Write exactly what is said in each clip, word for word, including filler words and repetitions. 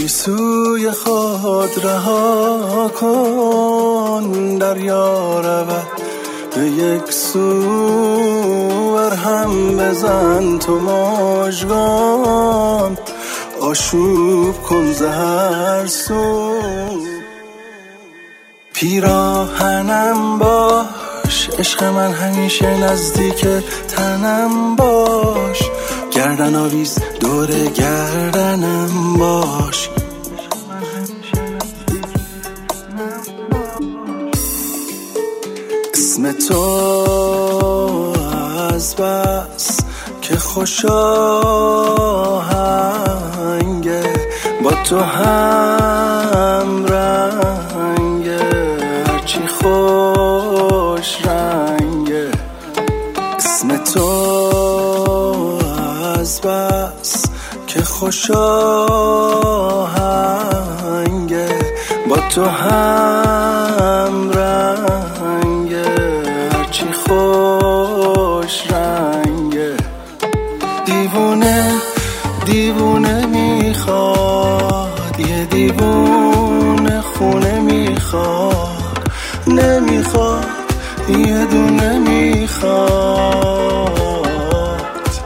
گیسوی خود رها کن، دریا رود به یک سو، بر هم بزن تو مژگان، آشوب کن ز هر سو. پیراهنم باش عشق من، همیشه نزدیک تنم باش، گردن آویز دور گردنم باش. اسم تو از بس که خوش آهنگه، با تو هم رنگه، هرچی خوش رنگه. اسم تو از بس که خوش آهنگه، با تو هم رنگه، هرچی خوش رنگه. دیوونه دیوونه میخواد، یه دیوونه خونه میخواد، نمیخواد یه دونه میخواد.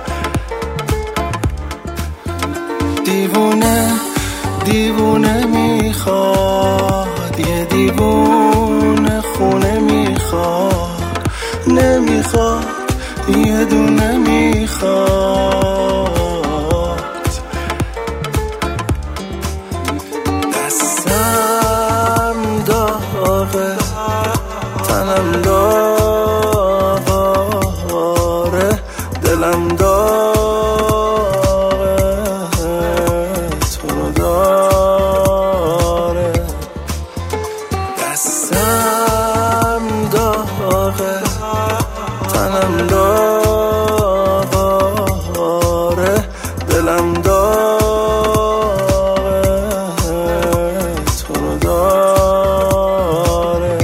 دیوونه دیوونه میخواد، یه دیوونه خونه میخواد، نمیخواد یه دونه میخواد. دستم داغه، تنم داغه، دلم داغه، تو رو داره. دستم داغه، تنم داغه، دلم داغه، تو رو داره.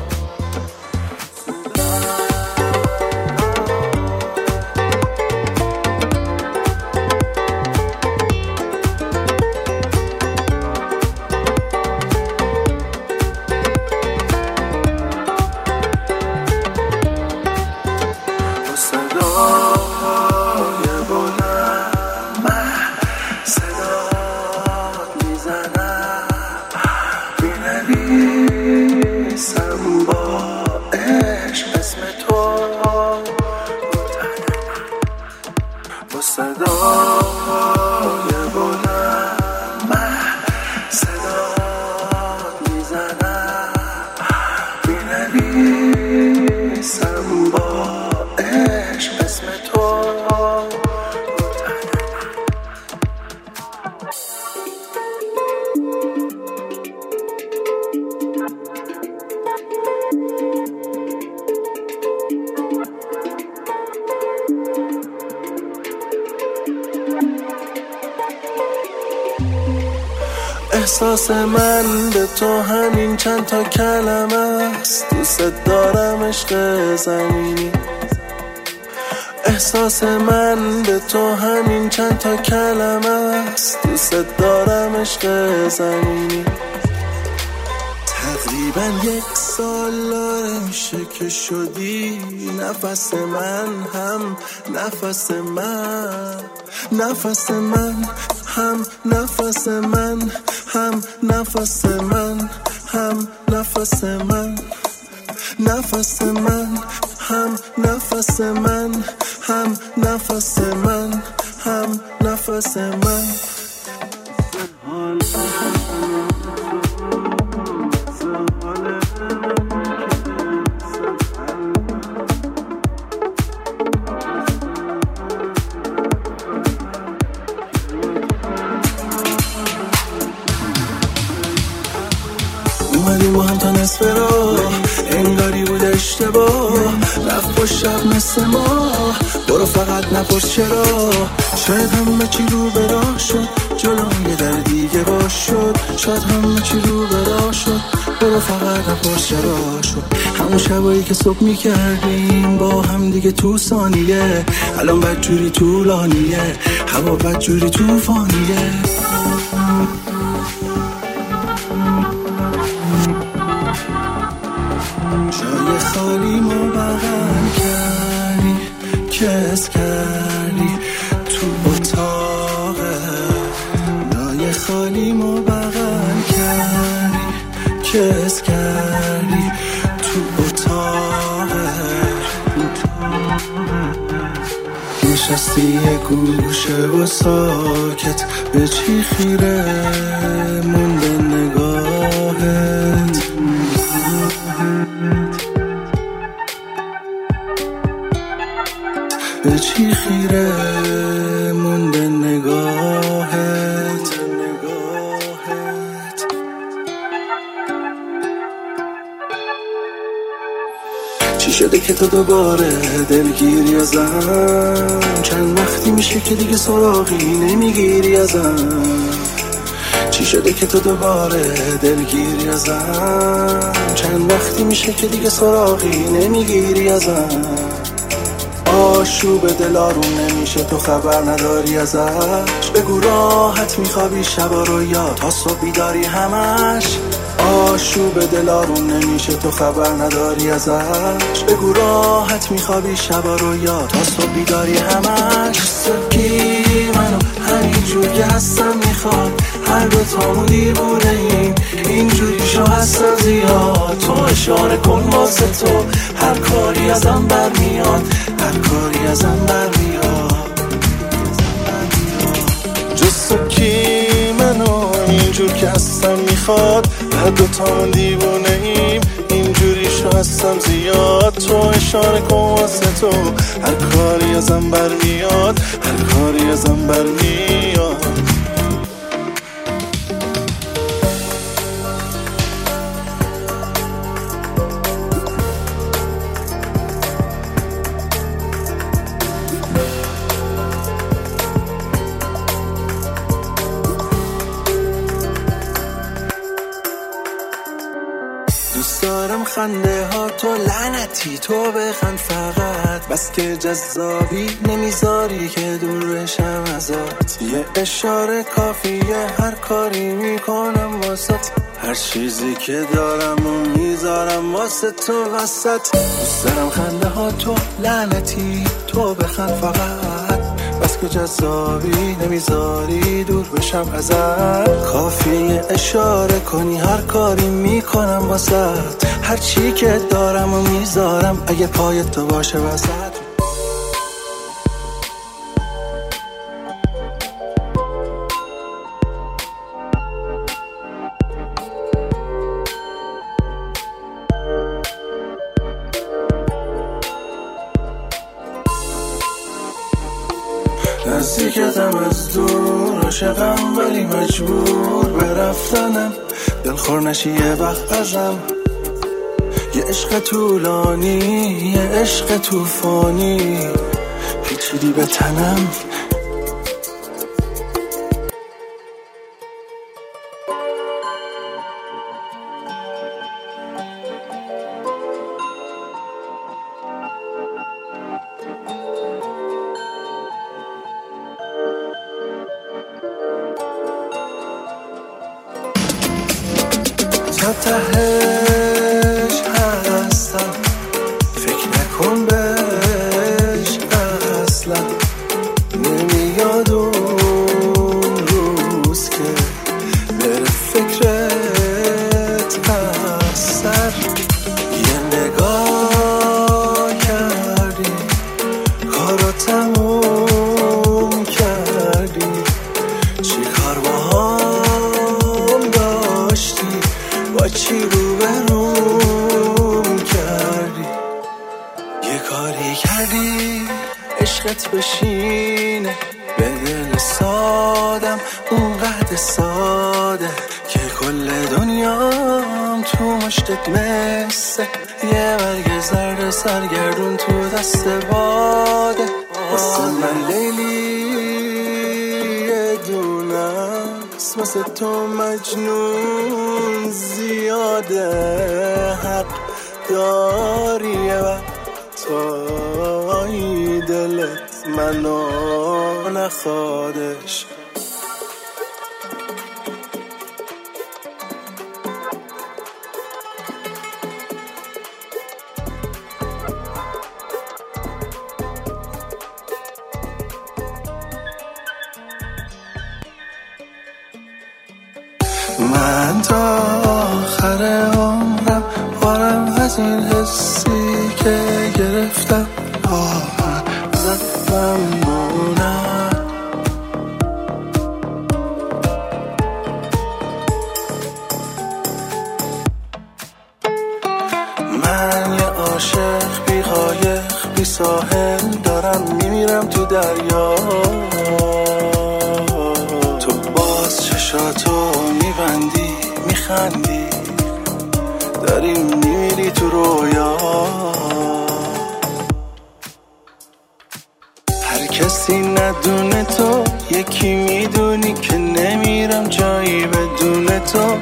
صدای بلند من صدات میزنم، بینویسم با عشق اسم تو با صدای بلند من صدات میزنم، بینویسم با عشق اسم تو. احساس من به تو همین چند تا کلمه است، دوست دارم عشق زمینی. احساس من به تو همین چند تا کلمه است، دوست دارم عشق زمینی. تقریبا یک سال داره میشه که شدی نفس من، هم نفس من، نفس من، هم نفس من، هم نفس من، هم نفس من، نفس من، هم نفس من، هم نفس من، هم نفس من. اومدیم با هم تا نصف راه، انگاری بود اشتباه، رفت با شب مثل ما. برو فقط نپرس چرا، شاید همه چی رو به راه شد، جلوی در دیگه باش شد. شاید همه چی رو به راه شد، برو فقط نپرس چرا شد. همون شبایی که صبح میکردیم با هم دیگه تو ثانیه، الان بدجوری طولانیه، هوا بدجوری توفانیه. کس کردی تو اتاق نای خالیمو بغل کردی کس کردی تو اتاق نشستی یه گوشه و ساکت به چی خیره مونده نگاهت به چی خیره مونده نگاهت نگاهت چی شده که تو دوباره دلگیری ازم چند وقتی میشه که دیگه سراغی نمیگیری ازم چی شده که تو دوباره دلگیری ازم چند وقتی میشه که دیگه سراغی نمیگیری ازم آشوب دلارون نمیشه تو خبر نداری ازش بگو راحت میخوابی شبا رو یا تا صبح بیداری همش آشوب دلارون نمیشه تو خبر نداری ازش بگو راحت میخوابی شبا رو یا تا صبح بیداری همش سکی منو همینجور که هستم میخواد هر دو تامون دیوونه ایم اینجوری شو هستم زیاد تو اشاره کن واسه تو هر کاری ازم برمیاد هر کاری ازم برمیاد جز کی منو اینجور که هستم میخواد هر دوتامون دیوونه ایم اینجوری شو هستم زیاد تو اشاره کن واسه تو هر کاری ازم برمیاد هر کاری ازم برمیاد دوست دارم خنده ها تو لعنتی تو بخند فقط بس که جذابی نمیذاری که دور بشم ازت یه اشاره کافیه هر کاری میکنم واسط هر چیزی که دارم و میذارم واسه تو وسط دوست دارم خنده ها تو لعنتی تو بخند فقط بس که جذابی نمیذاری دور بشم ازت کافیه اشاره کنی هر کاری میکنم واسط هر چی که دارم و میذارم اگه پای تو باشه وسط نزدیکتم از دور عاشقم ولی مجبور به رفتنم دلخور نشی یه وقت ازم یه عشق طولانی یه عشق توفانی پیچیدی به تنم تا تهش هستم فکر نکن بهش اصلا نمیاد اون روز که بره فکرت از سر یه نگاه کردی کارو تموم کردی چی کار با هم داشتی با چی رو بروم کردی یه کاری کردی عشقت بشینه به دل سادم اونقدر ساده که کل دنیام تو مشتت مثل یه برگ زرد سرگردون تو دست باده واسه من لیلی یه دونست واسه تو مجنون زیاده حق داری و تایی دلت منو نخوادش من تا آخر عمرم بارم از این حسی که گرفتم ازت ممنونم. من یه عاشق بی قایق بی ساحل دارم میمیرم تو دریا. تو باز چشاتو میبندی میخندی داری میمیری تو رویا. هر کسی ندونه تو یکی میدونی که نمیرم جایی بدون تو.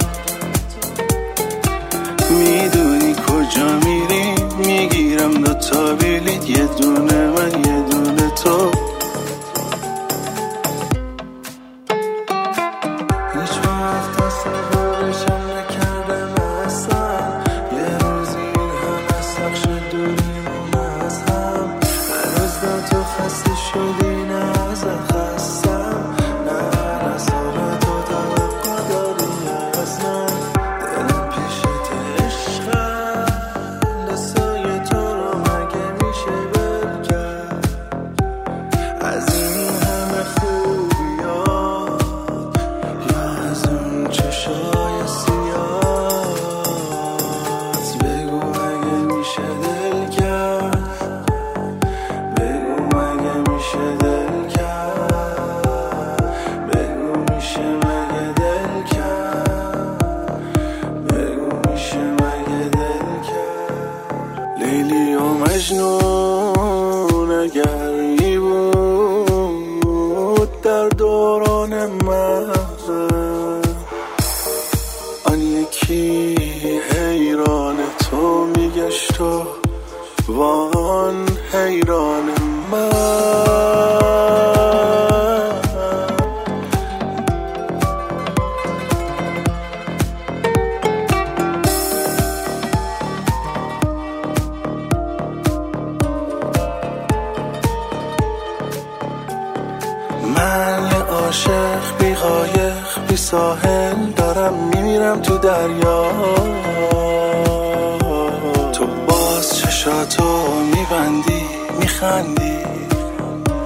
میدونی کجا میریم میگیرم دوتا بلیت یه دونه من یه دونه تو. هیچ وقت تصورشم نکردم اصلا یه روزی این همه سخش دوریم از هم. هنوز نه تو خسته شدی نه از خستم نه رسال تو توقع داری از من. دلم پیشت عشقم دستای تو رو مگه میشه بل کرد از این همه خوبیات یا از اون چشای سیاهت. بگو مگه میشه دل کرد بگو مگه میشه دل کرد بگو میشه مگه دل کرد بگو میشه مگه دل کرد. لیلی و مجنون اگری بود در دوران من آن یکی حیران تو میگشت و وان حیران من. من یه عاشق بی قایق بی ساحل دارم میمیرم تو دریا. تو باز چشاتو میبندی میخندی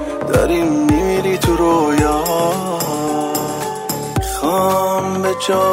داری میمیری تو رویا. میخوام به جا